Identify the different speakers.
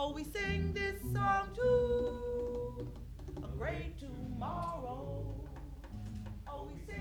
Speaker 1: Oh, we sing this song to a great tomorrow. Oh, we sing